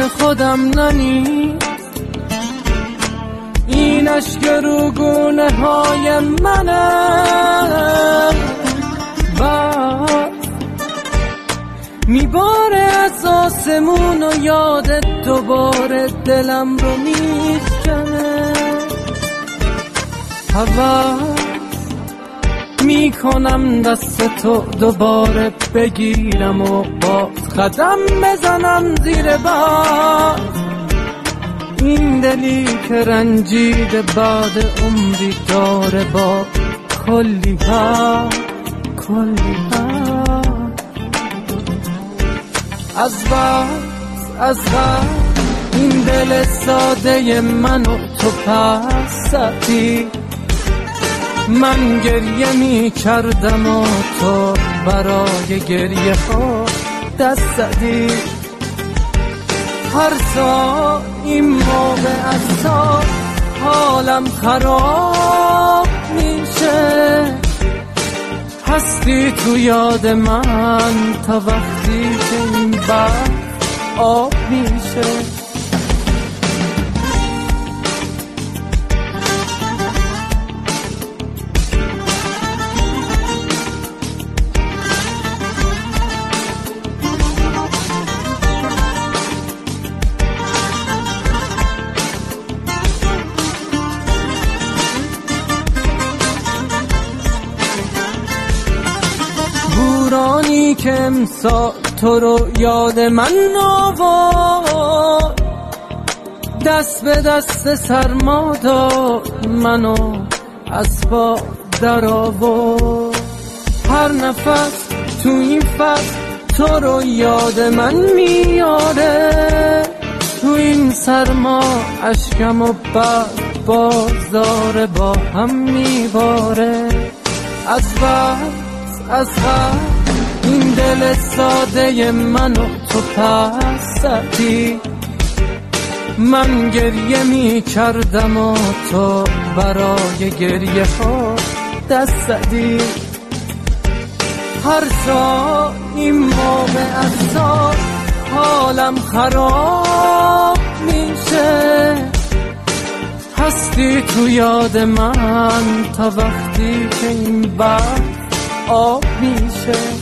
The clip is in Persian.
خودم ننی، این اشک روگونه های منه و میباره از آسمون و یادت دوباره دلم رو میشکنه. هوس میکنم دست تو دوباره بگیرم و باز قدم بزنم زیر بار، این دلی که رنجیده بعد عمری داره با کلی ها کلی ها. از بس این دل ساده منو تو پس زدی، من گریه می کردم و تو برای گریه ها دست زدی. هر سال این موقع از سال حالم خراب میشه، هستی تو یاد من تا وقتی که این بحر آب میشه. بورانی که امسال تو رو یاد من آورد، دست به دست سرما داد منو از پا در آورد. هر نفس تو این فصل تو رو یاد من میاره، تو این سرما اشکم و بعد بازار با هم میباره. از این دل ساده منو تو پس زدی، من گریه می کردم و تو برای گریه ها دست زدی. هر سال این موقع از سال حالم خراب میشه، هستی تو یاد من تا وقتی که این بحر آب میشه.